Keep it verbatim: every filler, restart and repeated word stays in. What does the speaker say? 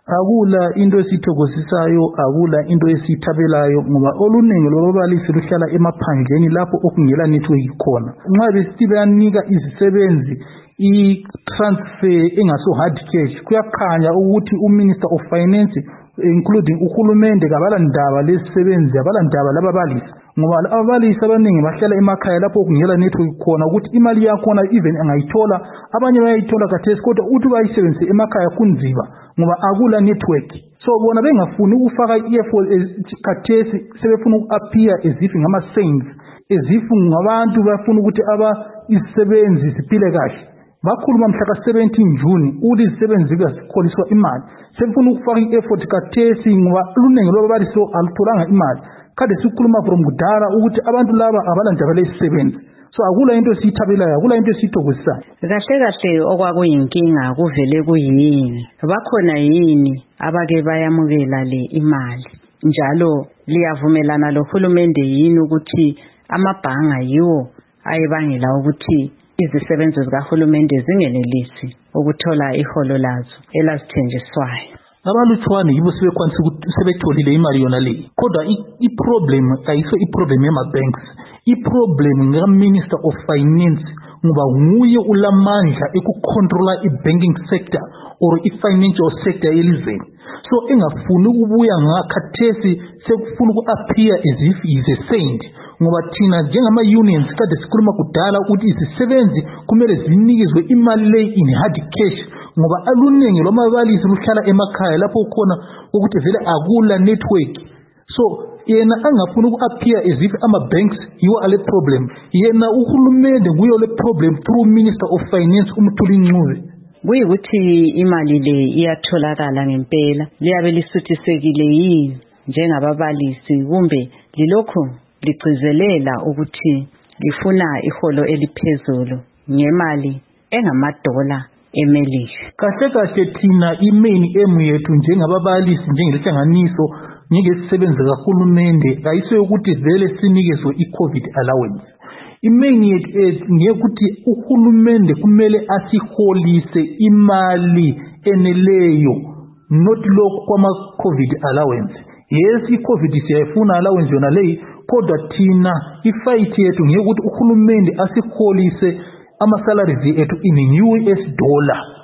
Akula into esithokozisayo, akula into esithabelayo ngoba oluningi lwababalisi luhlala emaphandleni lapho okungela network khona. Nxa besithi bayanika izisebenzi i-transfer engaso hard cash, kuyakhanya ukuthi uMinister of Finance including uhulumende kabala ndaba lesisebenzi, abala ndaba lababalisi. Ngoba ababalisi abaningi bahlala emakhaya lapho okungela network khona ukuthi imali yakhona even angayithola, abanye bayayithola kathesi kodwa uthi bayisebenzise emakhaya kunzima ngoba akula network. So bona bengafuni ukufaka i-effort kathesi, sebefuna uku-appear as if ngama saints, as if ngabantu bafuna ukuthi aba izisebenzi ziphile kahle. Bakhuluma mhla ka seventeen June ukuthi izisebenzi zikholiswa imali. Sebefuna ukufaka i-effort kathesi ngoba luningi lwababalisi alutholanga imali. Kade sikhuluma from kudala ukuthi abantu laba abalandaba lesisebenzi. So akula into esithabelayo, akula into esithokozisayo. Kahle kahle okwakuyinkinga kuvele kuyini? Bakhona yini abake bayamukela le imali? Njalo liyavumelana lohulumende yini ukuthi amabhanga yiwo ayebangela ukuthi izisebenzi zikahulumende zingenelisi ukuthola iholo lazo elazithenjiswayo? Abalutshwane yibo sebekwanisa ukuthi sebetholile imali yona le. Kodwa i-problem ayiso i-problem yama-banks. I-problem ngaka-Minister of Finance ngoba nguye ulamandla ekucontrola i-banking sector or i-financial sector yelizweni. So engafuni ukubuya ngakhathesi sekufuna uku-appear as if is a saint. Ngoba thina njengama-unions kade sikhuluma kudala ukuthi izisebenzi kumele zinikezwe imali le in hard cash ngoba aluningi lwamabalisi luhlala emakhaya lapho khona ukuthi vele akula network. So yena angafuni uku-appear as if ama-banks yiwo ale problem, yena uhulumende nguyo le problem through Minister of Finance uMthuli Ncube. Kuyikuthi imali le iyatholakala ngempela, liyabe lisuthisekile yini njengababalisi kumbe lilokhu ligcizelela ukuthi lifuna iholo eliphezulu ngemali engamadola emelika? Kahle kahle thina i-main aim yethu njengababalisi njengelihlanganiso njengesisebenzi kahulumende ayiso ukuthi vele sinikezwe i-COVID allowance. I-main yethu ngekuthi uhulumende kumele asiholise imali eneleyo, not lokho kwama-COVID allowance. Yes, i-COVID siyayifuna allowance yona leyi, kodwa thina i-fight yethu ngekuthi uhulumende asiholise ama-salaries ethu in U S dollar.